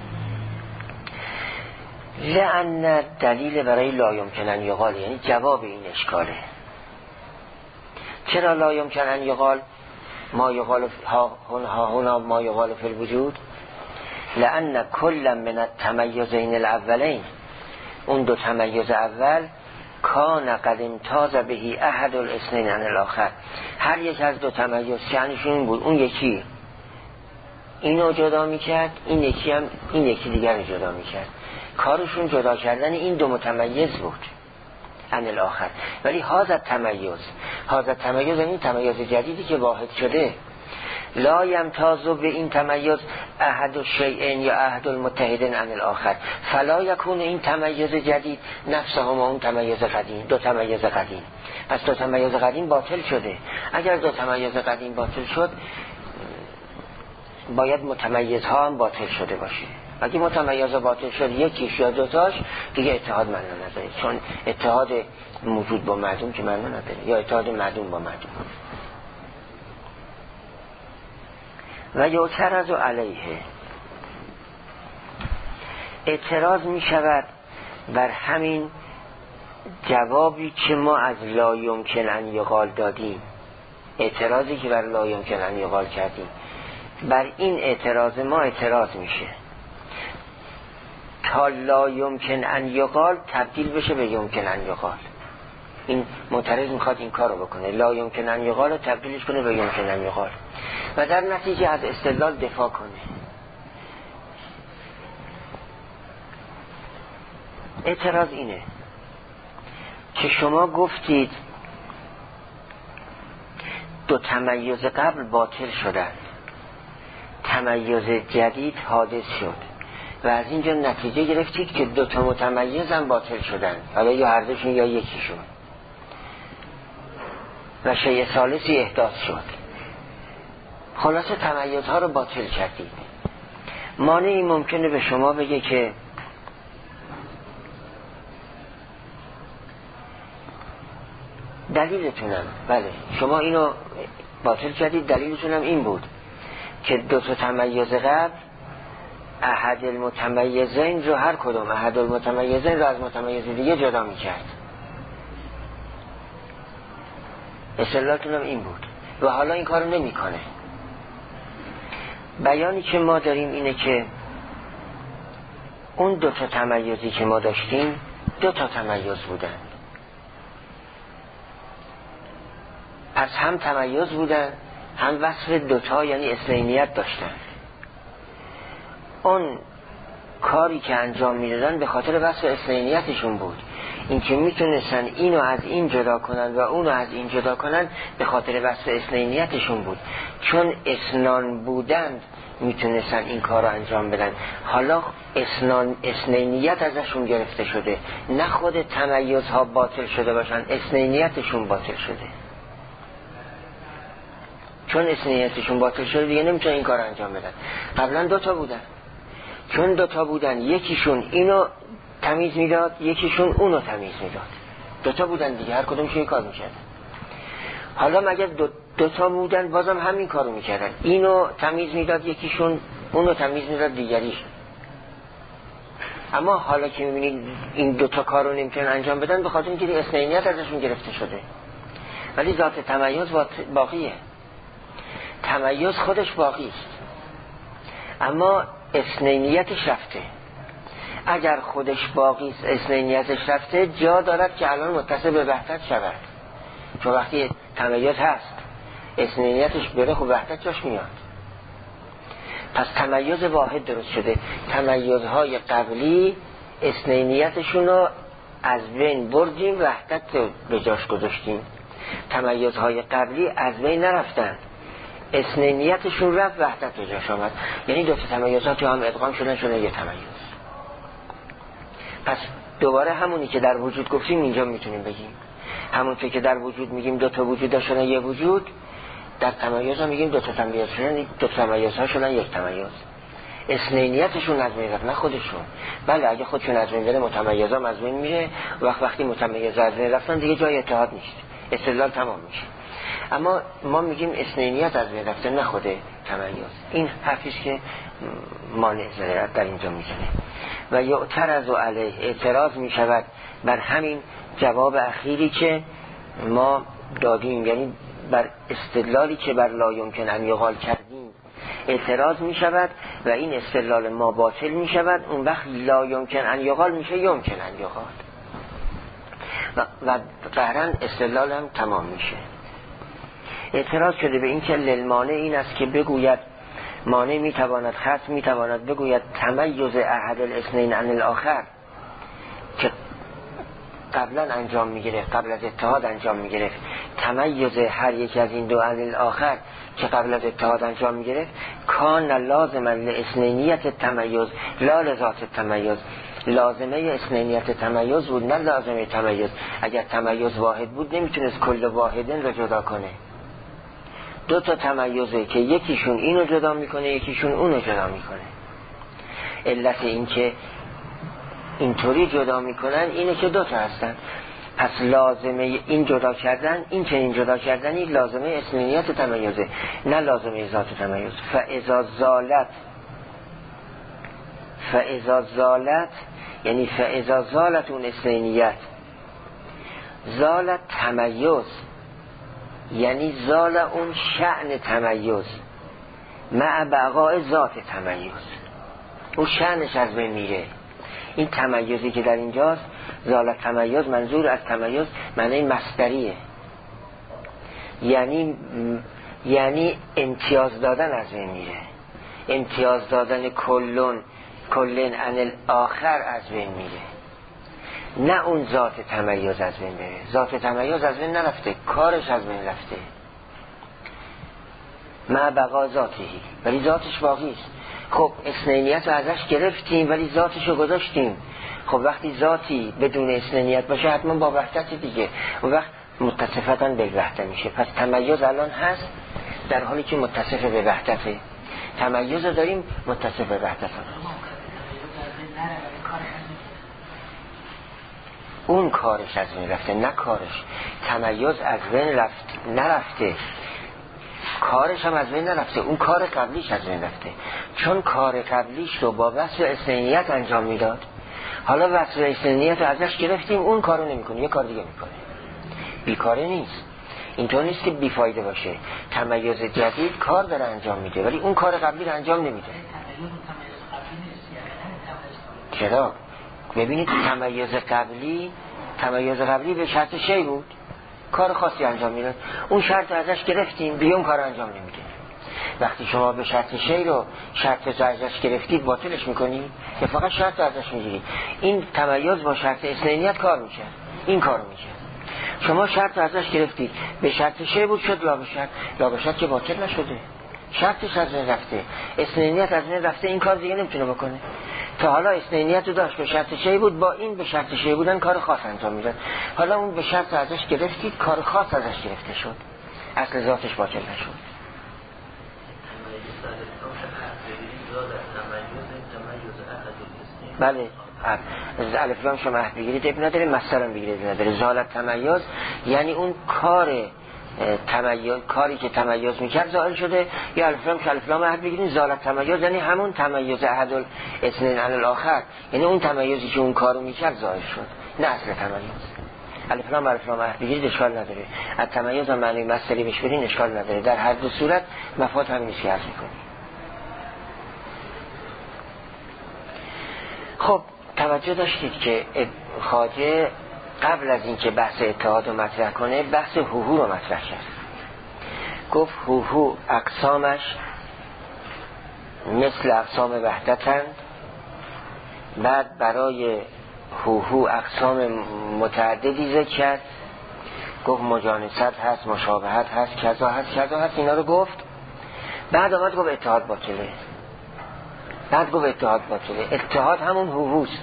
[SPEAKER 1] لأن دلیل برای لا یمکن ان یقال، یعنی جواب این اشکاله. چرا لا یمکن ان یقال ما یقال هنا ما یقال فی الوجود؟ لأن كل من التميزين الاولین، اون دو تمایز اول کان قد امتاز بهی احد الاثنین عن الاخر، هر یک از دو تمایز شأنشون بود اون یکی اینو جدا میکرد، این یکی هم این یکی دیگر رو جدا میکرد. کارشون جدا کردن این دو متمایز بود عن الاخر. ولی هذا تمایز این تمایز جدیدی که واحد شده، لا یمتاز به این تمایز احد الشیئین یا احد المتحدین عن الاخر، فلا یکون این تمایز جدید نفسه هم اون تمایز قدیم، دو تمایز قدیم. پس دو تمایز قدیم باطل شده. اگر دو تمایز قدیم باطل شد باید متمایزها هم باطل شده باشه. اگه متمایز باطل شد یکیش یا دوتاش دیگه اتحاد معنا نداره، چون اتحاد موجود با معدوم که معنا نداره، یا اتحاد معدوم با معدوم. و یعترض علیه، اعتراض می شود بر همین جوابی که ما از لا یمکن ان یقال دادیم، اعتراضی که بر لا یمکن ان یقال کردیم، بر این اعتراض ما اعتراض میشه تا لا یمکن ان یقال تبدیل بشه به یمکن ان یقال. این معترض میخواد این کارو بکنه، لا یمکن ان یقال رو تبدیلش کنه به یمکن ان یقال و در نتیجه از استدلال دفاع کنه. اعتراض اینه که شما گفتید دو تمایز قبل باطل شدن، تمایز جدید حادث شد و از اینجا نتیجه گرفتید که دو تا متمایز هم باطل شدن، حالا یا هر دوشون یا یکیشون، و شیء ثالثی احداث شد. خلاصه تمایزها رو باطل کردید. مانعی ممکنه به شما بگه که دلیلتونم، بله شما اینو باطل کردید، دلیلتونم این بود که دو تا تمایز قبل احد المتمیزین رو، هر کدوم احد المتمیزین رو از متمیز دیگه جدا میکرد. استدلالتون هم این بود و حالا این کارو نمیکنه. بیانی که ما داریم اینه که اون دوتا تمایزی که ما داشتیم دوتا تمایز بودن، پس هم تمایز بودن هم وصف دوتا یعنی اثنینیت داشتن. اون کاری که انجام میدادن به خاطر وصف اثنینیتشون بود. این که میتونستن اینو از این جدا کنن و اونو از این جدا کنن به خاطر وصف اثنینیتشون بود. چون اثنان بودند میتونستن این کار رو انجام بدن. حالا اثنینیت ازشون گرفته شده، نه خود تمایزها باطل شده باشن، اثنینیتشون باطل شده. چون اثنینیتشون باطل شده دیگه نمیتونن این کار رو انجام بدن. قبلا دوتا بودن، چون دوتا بودن یکیشون اینو تمیز میداد یکیشون اونو تمیز میداد. دوتا بودن دیگه، هر کدومشون کار میکردن. حالا مگر دوتا بودن بازم همین کارو میکردن، اینو تمیز میداد یکیشون اونو تمیز میداد دیگریش. اما حالا که میبینید این دوتا کارو نمیتونن انجام بدن به خاطر اینکه اثنینیت ازشون گرفته شده. ولی ذات تمایز باقیه، تمایز خودش باقی است، اما اثنینیتش رفته. اگر خودش باقی است اثنینیتش رفته، جا دارد که الان متصل به وحدت شود. چون وقتی تمایز هست اثنینیتش بره خب وحدت جاش میاد. پس تمایز واحد درست شده. تمایزهای قبلی اثنینیتشون رو از بین بردیم، وحدت رو به جاش گذاشتیم. تمایزهای قبلی از بین نرفتن، اثنینیتشون رفت، وحدت به جاش آمد. یعنی دو تا تمایزات هم ادغام شدن یه تمایز. پس دوباره همونی که در وجود گفتیم اینجا میتونیم بگیم. همونطور که در وجود میگیم دو تا وجود ها شدن یه وجود، در تمایز ها میگیم دو تا تمایز شدن، دو تا تمایز ها شدن یک تمایز. اثنینیتشون از بین رفت، نه خودشون. بله اگه خودشون از بین بره متمایز ها از بین میره، وقتی متمایز از بین رفتن دیگه جای اتحاد نیست، استدلال تمام میشه. اما ما میگیم اثنینیت از بین رفته، نه خود تمایز. این حرفیش که مانع ضرورت در اینجا میزنه. و یعترض علیه، اعتراض میشود بر همین جواب اخیری که ما دادیم، یعنی بر استدلالی که بر لا یمکن ان یقال کردیم اعتراض میشود و این استدلال ما باطل میشود. اون وقت لا یمکن ان یقال میشه یمکن ان یقال و قهرن استدلال هم تمام میشه. اعتراض شده به این که للمانع این است که بگوید مانع میتواند خصم میتواند بگوید تمایز احد الاثنین عن الاخر که قبلا انجام میگرفت، قبل از اتحاد انجام میگرفت، تمایز هر یک از این دو عن الاخر که قبل از اتحاد انجام میگرفت، کان لازما لاثنینیت التمایز لا لذات التمایز، لازمه اثنینیت تمایز بود نه لازمه تمایز. اگر تمایز واحد بود نمیتونست کل واحدن رو جدا کنه. دو تا تمایزه که یکیشون اینو جدا میکنه یکیشون اونو جدا میکنه. علت این که اینطوری جدا میکنن اینه که دو تا هستن. پس لازمه این جدا کردن، این که این جدا کردنی لازمه اثنینیت تمایزه نه لازمه ذات تمایز. فاذا زالت یعنی فاذا زالت اون اثنینیت، زالت تمایز یعنی زال اون شأن تمایز مع بقای ذات تمایز، اون شأنش از بین میره. این تمایزی که در اینجاست زال تمایز، منظور از تمایز معنی مصدریه، یعنی امتیاز دادن از بین میره. امتیاز دادن کلن عن الاخر از بین میره، نه اون ذات تمایز از بین بره. ذات تمایز از بین نرفته، کارش از بین رفته مع بقا ذاتی، ولی ذاتش باقی است. خب اثنینیت رو ازش گرفتیم ولی ذاتش رو گذاشتیم. خب وقتی ذاتی بدون اثنینیت باشه حتما با وحدت دیگه، اون وقت متصفتاً به وحدت میشه. پس تمایز الان هست در حالی که متصف به وحدته. تمایز رو داریم متصف به وحدت. اون کارش از بین رفته نه کارش. تمایز از بین نرفته، کارش هم از بین نرفته، اون کار قبلیش از بین رفته. چون کار قبلیش رو با وصف اثنینیت انجام میداد، حالا وصف اثنینیت رو ازش گرفتیم، اون کارو نمیکنه، یه کار دیگه میکنه، بیکاره نیست. اینطور نیست که بیفایده باشه. تمایز جدید کار داره انجام میده ولی اون کار قبلی رو انجام نمیده. چرا؟ ببینید تمایز قبلی به شرط شی بود، کار خاصی انجام میداد، اون شرط ازش گرفتیم دیگه اون کار انجام نمیده. وقتی شما به شرط شی رو شرط ازش گرفتید باطلش میکنید یا فقط شرط ازش میگیرید؟ این تمایز با شرط اثنینیت کار میشه، این کار میشه. شما شرط ازش گرفتید به شرط شی بود شد لا به شرط که باطل نشده، شرطش از این رفته، اثنینیت از این رفته، این کار دیگه نمیتونه بکنه. تا حالا اثنینیت رو داشت به شرط شی بود، با این به شرط شی بودن کار خاص انجام میداد، حالا اون به شرط ازش گرفتید کار خاص ازش گرفته شد، اصل ذاتش باطل نشد. بله از الف لام شما بگیرید اب نداره، مثلا بگیرید نداره. زالت تمایز یعنی اون کاری که تمایز میکرد زائل شده، یا الف لام که الف لام بگیرید زالت تمایز یعنی همون تمایز احد الاثنین علی الاخر، یعنی اون تمایزی که اون کارو میکرد زائل شد، نه اصل تمایز. الف لام بگیرید اشکال نداره، از تمایز و معنی مصدری بهش بدین اشکال نداره، در هر دو صورت مفاد همین است که عرض میکنید. خب توجه داشتید که خواجه قبل از اینکه بحث اتحاد رو مطرح کنه بحث هوهو رو مطرح کرد. گفت هوهو اقسامش مثل اقسام وحدتن، بعد برای هوهو اقسام متعددی ذکر کرد، گفت مجانست هست، مشابهت هست، کذا هست، اینا رو گفت. بعد آمد گفت اتحاد باطله. اتحاد همون هوهوست،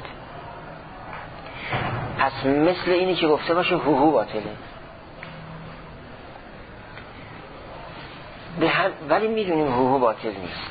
[SPEAKER 1] پس مثل اینی که گفته باشه هوهو باطله. ولی میدونیم هوهو باطل نیست،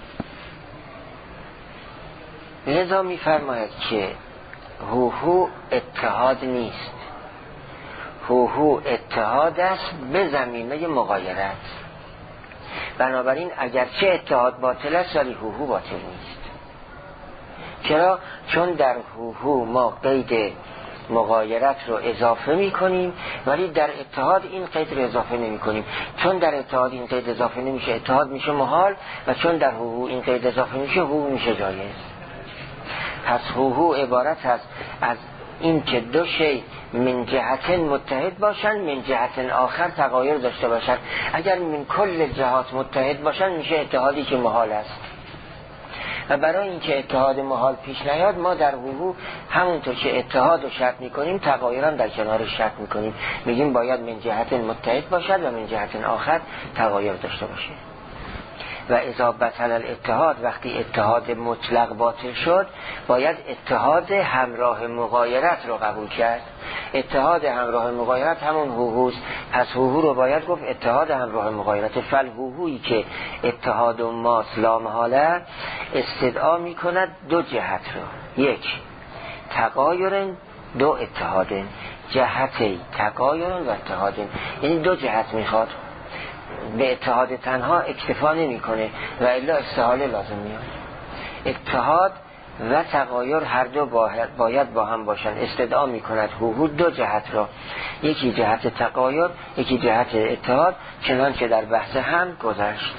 [SPEAKER 1] لذا میفرماید که هوهو اتحاد نیست، هوهو اتحاد است به زمینه مغایرت. بنابراین اگرچه اتحاد باطل است ولی هوهو باطل نیست. چرا؟ چون در هوهو ما قید مغایرت رو اضافه می کنیم ولی در اتحاد این قید رو اضافه نمی کنیم. چون در اتحاد این قید اضافه نمیشه اتحاد میشه محال، و چون در هوهو این قید اضافه میشه هوهو میشه جایز. پس هوهو عبارت هست از این که دو شی من جهت متحد باشن، من جهت آخر تغایر داشته باشن. اگر من کل جهات متحد باشن میشه اتحادی که محال است، و برای اینکه اتحاد محال پیش نیاد ما در هوهو همونطور که اتحاد رو شرط میکنیم تغایران در کنارش شرط میکنیم، میگیم باید من جهت متحد باشد و من جهت آخر تغایر داشته باشه. و اذا بطل الاتحاد، وقتی اتحاد مطلق باطل شد باید اتحاد همراه مغایرت رو قبول کرد. اتحاد همراه مغایرت همون هوهوست، پس هوهو رو باید گفت اتحاد همراه مغایرت. فل هوهویی که اتحاد و ماس لا محاله استدعا می کند دو جهت رو، یک تغایرن، دو اتحادن، جهتی تغایرن و اتحادن، یعنی دو جهت میخواد، به اتحاد تنها اکتفا نمی کنه و الا استحاله لازم میاد. اتحاد و تغایر هر دو باید با هم باشن. استدعا می کند هوهو دو جهت را، یکی جهت تغایر یکی جهت اتحاد، چنانچه در بحث هم گذشت.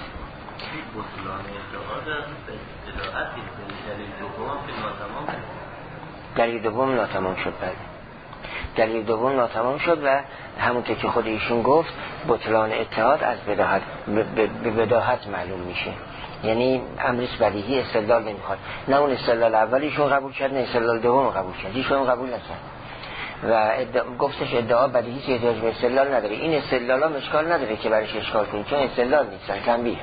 [SPEAKER 1] دلیل دوم ناتمام شد. بله دلیل دوم ناتمام شد و همونطور که خود ایشون گفت بطلان اتحاد از به بداهت معلوم میشه، یعنی امرش بدیهی استدلال نمیخواد. نه اون استدلال اولیشون قبول کرد نه استدلال دوم قبول کرد، ایشون قبول نکرد و گفتش ادعا بدیهی احتیاج به استدلال نداره. این استدلال ها اشکال نداره که برایش اشکال کنید چون استدلال نیستن، تنبیه.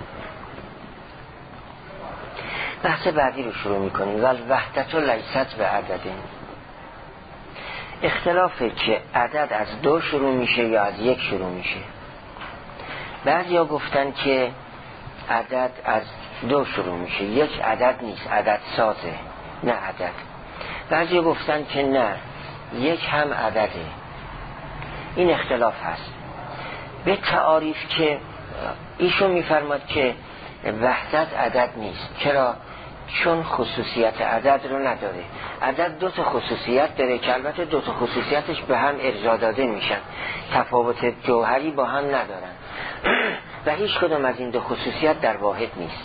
[SPEAKER 1] بحث بعدی رو شروع میکنیم. و وحدت و لیست به عددین، اختلافه که عدد از دو شروع میشه یا از یک شروع میشه. بعضیا گفتن که عدد از دو شروع میشه، یک عدد نیست، عدد سازه نه عدد. بعضیا گفتن که نه، یک هم عدده. این اختلاف هست. به تعاریف که ایشون میفرماد که وحدت عدد نیست. چرا؟ چون خصوصیت عدد رو نداره. عدد دو تا خصوصیت داره که البته دو تا خصوصیتش به هم ارجاع داده میشن، تفاوت جوهری با هم ندارن و هیچ کدوم از این دو خصوصیت در واحد نیست.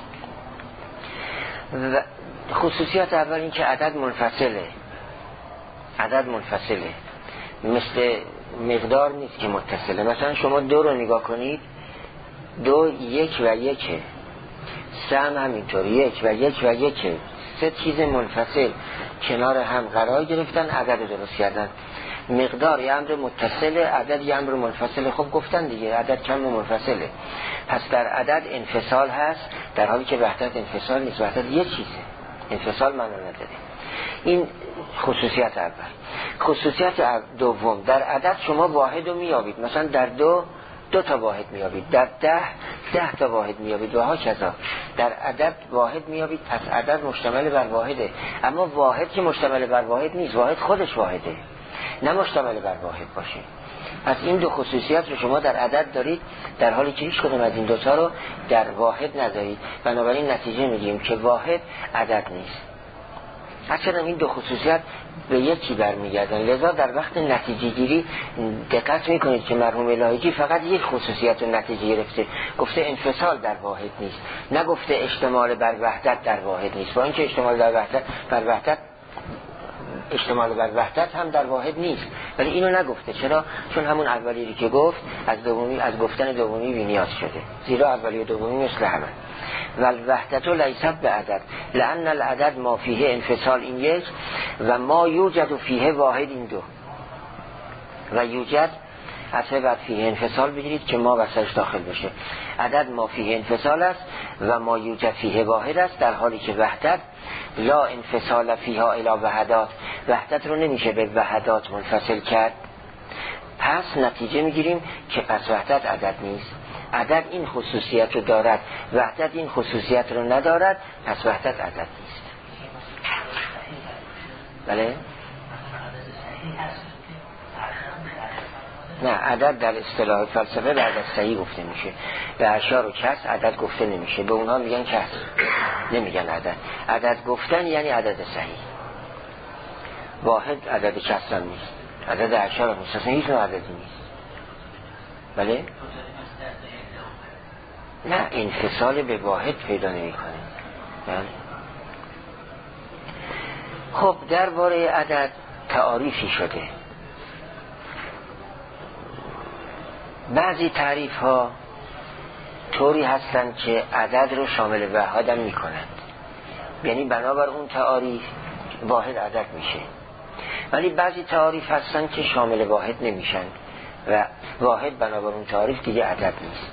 [SPEAKER 1] و خصوصیت اول این که عدد منفصله. عدد منفصله، مثل مقدار نیست که متصله. مثلا شما دو رو نگاه کنید، دو یک و یکه، سه هم همینطور یک و یک و یکه، سه چیز منفصل کنار هم قرار گرفتن، عدد رو درست کردن. مقدار یه امر متصله، عدد یه امر منفصله. خب گفتن دیگه عدد کم و منفصله. پس در عدد انفصال هست، در حالی که وحدت انفصال نیست. وحدت یه چیزه، انفصال معنا نداره. این خصوصیت اول. خصوصیت دوم، در عدد شما واحد رو میابید. مثلا در دو تا واحد میابید، در 10 تا واحد میابید و ها کذا. در عدد واحد میابید، پس عدد مشتمل بر واحده. اما واحد که مشتمل بر واحد نیست، واحد خودش واحده، نه مشتمل بر واحد باشه. پس این دو خصوصیت رو شما در عدد دارید، در حالی که هیچ کدوم از این دوتا رو در واحد ندارید. بنابراین نتیجه میگیم که واحد عدد نیست. اصلا این دو خصوصیت به یکی برمیگردن. لذا در وقت نتیجه گیری دقت میکنید که مرحوم الهیجی فقط یک خصوصیت رو نتیجه گرفته، گفته انفصال در واحد نیست، نگفته اشتمال بر وحدت در واحد نیست. با اینکه اشتمال بر وحدت هم در واحد نیست، ولی اینو نگفته. چرا؟ چون همون اولی که گفت از گفتن دومی بی‌نیاز شده، زیرا اولی و دومی مثل همه. والوحدت لیست بعدد لان العدد ما فیه انفصال این یک و ما یوجد فیه واحد این دو. و یوجد اصلا بعد فیه انفصال بگیرید که ما وسطش داخل بشه. عدد ما فیه انفصال است و ما یوجد فیه واحد است، در حالی که وحدت لا انفصال فیها الی وحدات، وحدت رو نمیشه به وحدات منفصل کرد. پس نتیجه میگیریم که پس وحدت عدد نیست. عدد این خصوصیت رو دارد، وحدت این خصوصیت رو ندارد، پس وحدت عدد نیست. بله؟ نه، عدد در اصطلاح فلسفه بعد از صحیح گفته میشه. به اشار و کس عدد گفته نمیشه، به اونها میگن کس، نمیگن عدد. عدد گفتن یعنی عدد صحیح. واحد عدد کس هم نیست، عدد اشار هم نیست، اصلا هیچ نوع عددی نیست. بله؟ نه، انفصال به واحد پیدا نمی کنه. خب درباره عدد تعاریفی شده. بعضی تعریف ها طوری هستند که عدد رو شامل وحدت می کنند، یعنی بنابر اون تعاریف واحد عدد میشه. ولی بعضی تعاریف هستند که شامل واحد نمیشن و واحد بنابر اون تعاریف دیگه عدد نیست.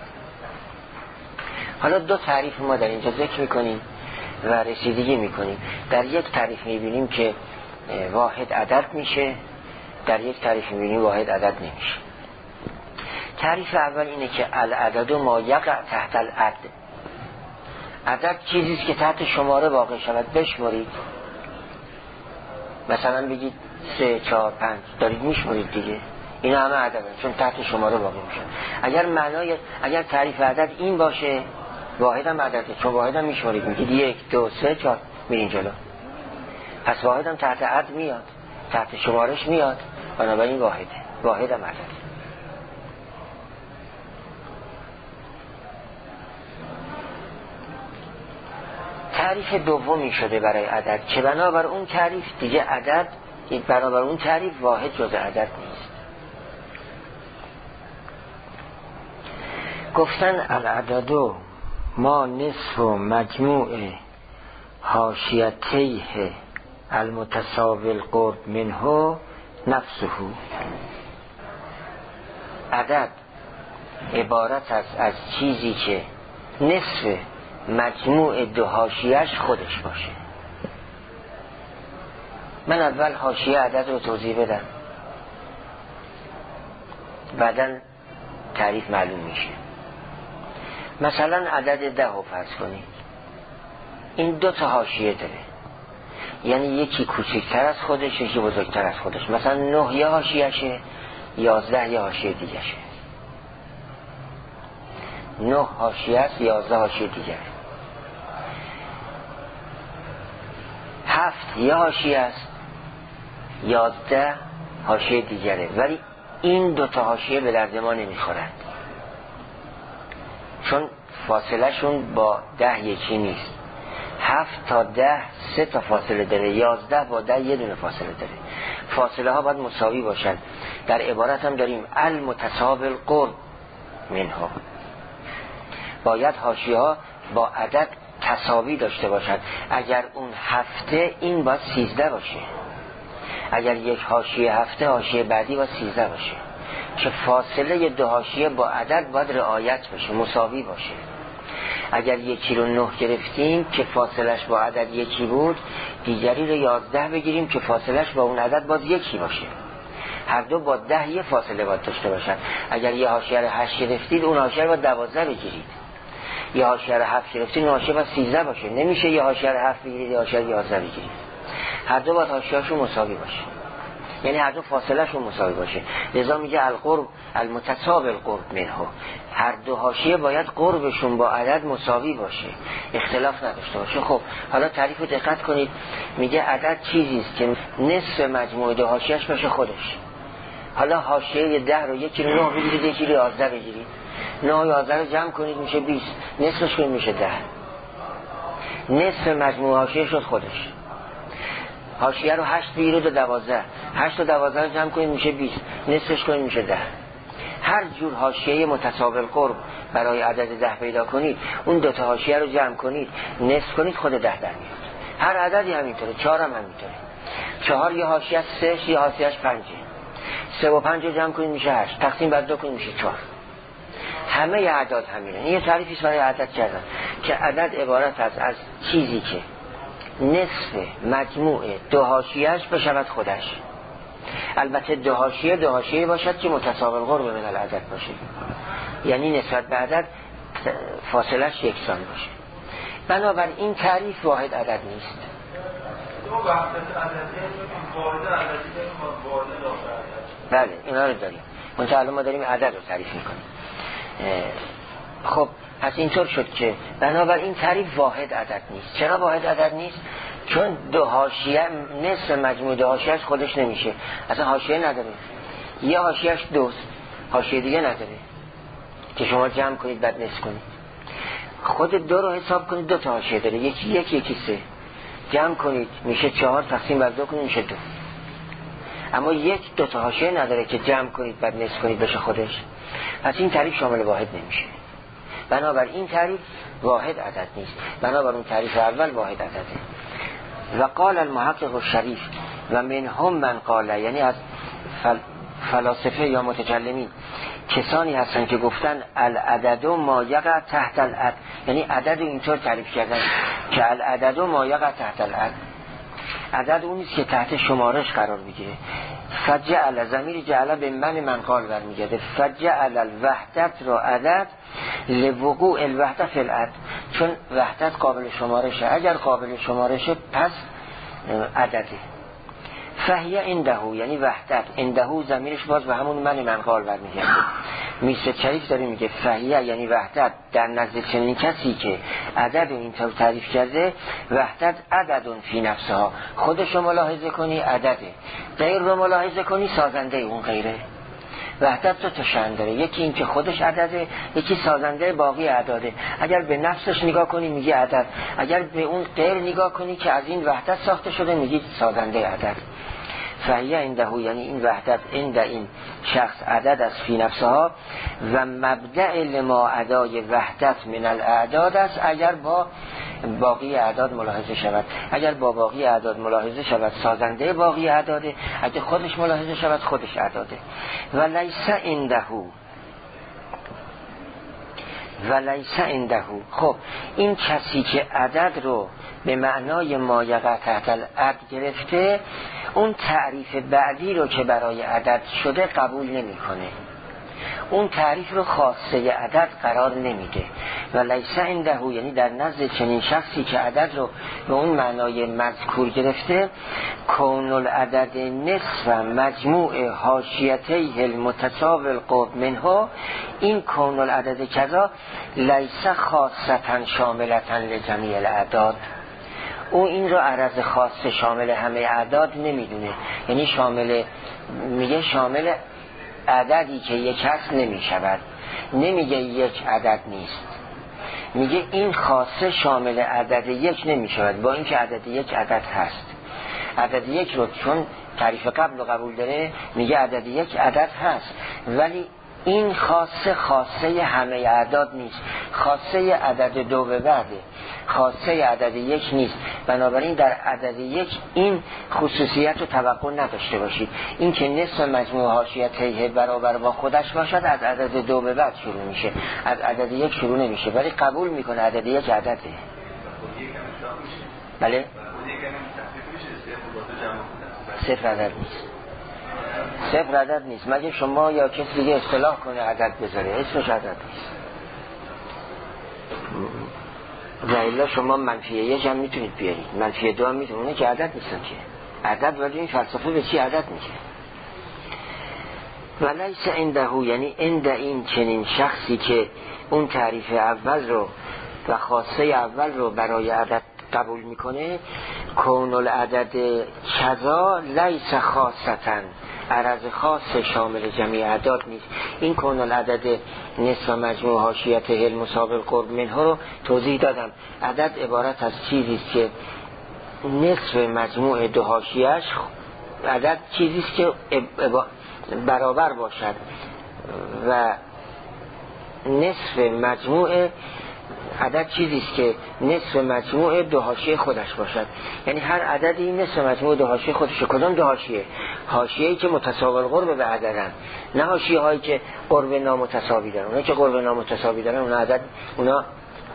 [SPEAKER 1] حالا دو تعریف ما در اینجا ذکر میکنیم و رسیدگی میکنیم. در یک تعریف میبینیم که واحد عدد میشه، در یک تعریف میبینیم واحد عدد نمیشه. تعریف اول اینه که العدد ما یقع تحت العد. عدد چیزیست که تحت شماره واقع شود. بشمارید، مثلا بگید 3 4 5 دارید میشمارید دیگه، اینا همه عددن چون تحت شماره واقع میشن. اگر تعریف عدد این باشه، واحد هم عدده، چون واحد هم میشمارید، میگید 1 2 3 4 میرین جلو. پس واحد هم تحت عد میاد، تحت شمارش میاد، بنابراین واحد هم عدد. تعریف دومی شده برای عدد که بنابر اون تعریف دیگه عدد، بنابر اون تعریف واحد جز عدد نیست. گفتن العدد ما نصف مجموع حاشیتیه المتساوی القرب منه نفسه. عدد عبارت است از چیزی که نصف مجموع دو حاشیه‌اش خودش باشه. من اول حاشیه عدد رو توضیح بدم، بعداً تعریف معلوم میشه. مثلا عدد 10 رو فرض کنید، این 2 تا حاشیه داره، یعنی یکی کوچکتر از خودش، یکی بزرگتر از خودش. مثلا 9 یه حاشیه‌شه، 11 یه حاشیه دیگه شه. 9 حاشیه است، 11 حاشیه دیگه. 7 یه حاشیه است، 11 حاشیه دیگره، ولی این دوتا حاشیه به درد ما نمیخورند چون فاصله شون با 10 یکی نیست. 7 تا 10 3 تا فاصله داره، 11 با 10 یه دونه فاصله داره. فاصله ها باید مساوی باشن. در عبارت هم داریم المتساوی القرب منها، باید حاشیه ها با عدد تساوی داشته باشند. اگر اون 7 این باید 13 باشه، اگر یک حاشیه 7 حاشیه بعدی باید 13 باشه، که فاصله دو حاشیه با عدد باید رعایت بشه، مساوی باشه. اگر یکی رو 9 گرفتیم که فاصلش با عدد یکی بود، دیگری رو 11 بگیریم که فاصلش با اون عدد باید یکی باشه. هر دو با 10 یه فاصله باید داشته باشن. اگر یه حاشیه رو 8 گرفتید، اون حاشیه رو باید 12 بگیرید. یه حاشیه رو 7 گرفتید، اون حاشیه باید 13 باشه. نمیشه یه حاشیه رو 7 بگیرید، یه حاشیه رو 11 بگیرید. هر دو باید حاشیه‌هاشون مساوی باشه، یعنی هر دو فاصله شون مساوی باشه. لذا میگه القرب المتساوی القرب منه، هر دو حاشیه باید قربشون با عدد مساوی باشه، اختلاف نداشته باشه. خب حالا تعریف رو دقت کنید. میگه عدد چیزی است که نصف مجموع دو حاشیه‌اش باشه خودش. حالا حاشیه 10 رو یکی رو 9 بگیرید، یکی رو 11 بگیرید، 9 و 11 رو جمع کنید میشه 20، نصفش میشه 10. نصف مجموع حاشیه شد خودش. حاشیه رو 8 بگیرید و 12، 8 و 12 رو جمع کنید میشه 20، نصفش کنید میشه 10. هر جور حاشیه متساوی القرب برای عدد 10 پیدا کنید، اون دو تا حاشیه رو جمع کنید، نصف کنید، خود 10 در میاد. هر عددی همینطوره، 4 هم همینطوره. 4 یه حاشیه 3، یه حاشیه‌اش 5، 3 و 5 رو جمع کنید میشه 8، تقسیم بر 2 کنید میشه 4. همه اعداد همینه. این یه تعریفی برای عدد کردن که عدد عبارت است از چیزی که نصف مجموع دو حاشیه‌اش بشود خودش. البته دو حاشیه باشد که متساوی القرب من العدد باشه، یعنی نسبت به عدد فاصلش یکسان باشه. بنابراین این تعریف واحد عدد نیست. بله اینا رو داریم، منتها ما داریم عدد رو تعریف میکنیم. خب پس اینطور شد که بنابراین تعریف واحد عدد نیست. چرا واحد عدد نیست؟ چون دو حاشیه نصف مجموع دو حاشیه‌اش خودش نمیشه، اصلا حاشیه نداره. یه حاشیه‌اش 2، حاشیه دیگه نداره که شما جمع کنید بعد نصف کنید. خود 2 رو حساب کنید، 2 تا حاشیه داره، یکی 3، جمع کنید میشه 4، تقسیم بر 2 کنید میشه 2. اما 2 تا حاشیه نداره که جمع کنید بعد نصف کنید بشه خودش. پس این تعریف شامل واحد نمیشه. بنابراین این تعریف واحد عدد نیست. بنابراین تعریف اول واحد عدده. و قال المحقق الشریف و منهم من قال، یعنی از فلاسفه یا متکلمین کسانی هستن که گفتن العدد ما یقع تحت العد، یعنی عدد اینطور تعریف کردن که العدد ما یقع تحت العد، عدد اون نیست که تحت شمارش قرار میگیره. فجعل ضمیر جعل به من قال برمیگرده، فجعل الوحدت را عدد لوقوع الوحدت فی العد، چون وحدت قابل شمارشه، اگر قابل شمارشه پس عدده. فهیه عنده، یعنی وحدت عنده ضمیرش باز به همون من قال برمیگرده. میسر شریف داره میگه فهیه یعنی وحدت در نزد چنین کسی که عدد اینطور تعریف کرده، وحدت عددون فی نفسها، خودشو ملاحظه کنی عدده، غیر رو ملاحظه کنی سازنده اون غیره. وحدت تو شأن داره، یکی این که خودش عدده، یکی سازنده باقی اعداده. اگر به نفسش نگاه کنی میگی عدد، اگر به اون غیر نگاه کنی که از این وحدت ساخته شده میگی سازنده عدد. فهیه عنده یعنی این وحدت عند این شخص عدد از فی نفسها و مبدأ لما ادای وحدت من الاعداد است اگر با باقی اعداد ملاحظه شود. اگر با باقی اعداد ملاحظه شود سازنده باقی اعداده، اگر خودش ملاحظه شود خودش اعداده. و لیس عنده. خب این کسی که عدد رو به معنای ما یقع تحت العد گرفته، اون تعریف بعدی رو که برای عدد شده قبول نمیکنه، اون تعریف رو خاصه عدد قرار نمیده. و لیس عنده یعنی در نزد چنین شخصی که عدد رو به اون معنای مذکور گرفته، کون العدد نصف مجموع حاشیتیه المتساوی القرب منه، این کون العدد کذا لیس خاصتا شاملتا لجمیع الاعداد، او این رو عرض خاص شامل همه اعداد نمیدونه، یعنی میگه شامل عددی که یک هست نمیشود، نمیگه یک عدد نیست، میگه این خاصه شامل عدد یک نمیشود با اینکه عدد یک عدد هست. عدد یک رو چون تعریف قبل رو قبول داره میگه عدد یک عدد هست، ولی این خاصه همه اعداد نیست، خاصه عدد دو به بعده، خاصه عدد یک نیست. بنابراین در عدد یک این خصوصیت رو توقع نداشته باشید، این که نصف مجموع حاشیه تیه برابر با خودش باشد از عدد دو به بعد شروع میشه، از عدد یک شروع نمیشه، ولی قبول میکنه عدد یک عدده. بله؟ صفر عدد نیست، صفر عدد نیست مگه شما یا کسی دیگه اصطلاح کنه عدد بذاره، اسمش عدد نیست. و الا شما منفی یک هم میتونید بیارید، منفی دو هم میتونید، اونه که عدد نیستن که عدد، ولی این فلسفه به چی عدد میشه؟ ولیس عنده، یعنی عند این چنین شخصی که اون تعریف اول رو و خاصه اول رو برای عدد قبول میکنه، کون العدد کذا لیس خاصتن، عرض خاص شامل جمعی اعداد نیست. این کون العدد نصف مجموع حاشیته المساوی القرب منه رو توضیح دادم. عدد عبارت از چیزی است که نصف مجموع دو حاشیه‌اش، عدد چیزی است که برابر باشد و نصف مجموع، عدد چیزی است که نصف مجموع دو حاشیه خودش باشد، یعنی هر عددی نصف مجموع دو حاشیه خودشه. کدام دو حاشیه؟ حاشیه‌ای که متساوی القرب به عددن، نه حاشیه‌هایی که قرب نامتساوی دارن. اونایی که قرب نامتساوی دارن اون عدد، اونا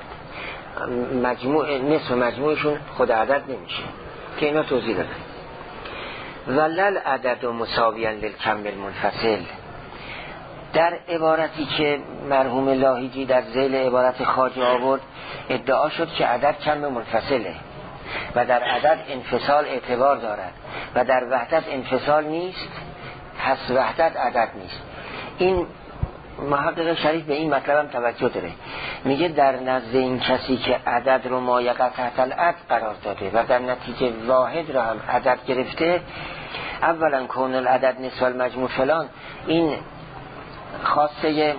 [SPEAKER 1] مجموع نصف مجموعشون خود عدد نمیشه که اینا توضیح دادن. ولل عدد مساویاً للکم المنفصل، در عبارتی که مرحوم لاهیجی در ذیل عبارت خواجه آورد ادعا شد که عدد کم منفصله و در عدد انفصال اعتبار دارد و در وحدت انفصال نیست، پس وحدت عدد نیست. این محقق شریف به این مطلب هم توجه داره، میگه در نزد این کسی که عدد رو مایقع تحت العدد قرار داده و در نتیجه واحد رو هم عدد گرفته، اولا کون العدد نصف المجموع فلان، این خاصه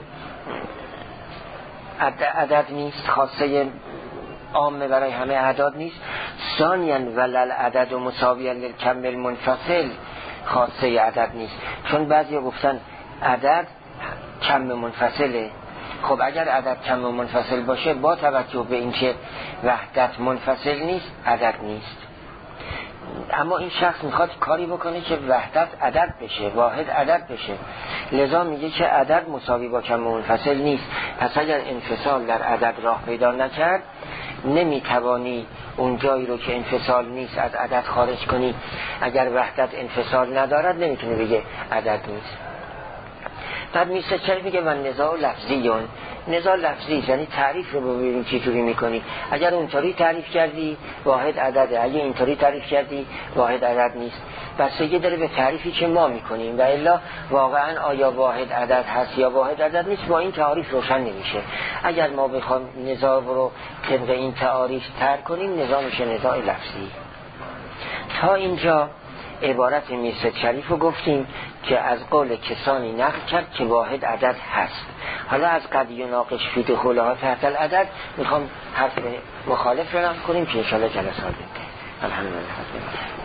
[SPEAKER 1] عدد نیست، خاصه عامه برای همه اعداد نیست. ثانیاً ولل عدد مساویاً للکم المنفصل، خاصه عدد نیست، چون بعضی گفتن عدد کم منفصله. خب اگر عدد کم منفصل باشه با توجه به اینکه وحدت منفصل نیست، عدد نیست. اما این شخص میخواد کاری بکنه که وحدت عدد بشه، واحد عدد بشه، لذا میگه که عدد مساوی با کم منفصل نیست. پس اگر انفصال در عدد راه پیدا نکرد، نمیتوانی اون جایی رو که انفصال نیست از عدد خارج کنی. اگر وحدت انفصال ندارد نمیتونه بگه عدد نیست. بعد میسه چرا میگه من نزاع لفظیون، نزاع لفظی یعنی تعریف رو ببینیم چی جوری میکنی. اگر اونطوری تعریف کردی واحد عدده، اگر اینطوری تعریف کردی واحد عدد نیست. بستگی داره به تعریفی که ما میکنیم و الا واقعا آیا واحد عدد هست یا واحد عدد نیست با این تعریف روشن نمیشه. اگر ما بخوام نزاع رو طبق این تعریف ترک کنیم، نزاع میشه نزاع لفظی. تا اینجا عبارت میرسد شریف رو گفتیم که از قول کسانی نقل کرد که واحد عدد هست. حالا از قد یناقش فی دخولها تحت العدد میخوام حرف مخالف رو کنیم که انشاءالله جلسات دیگه. الحمدلله.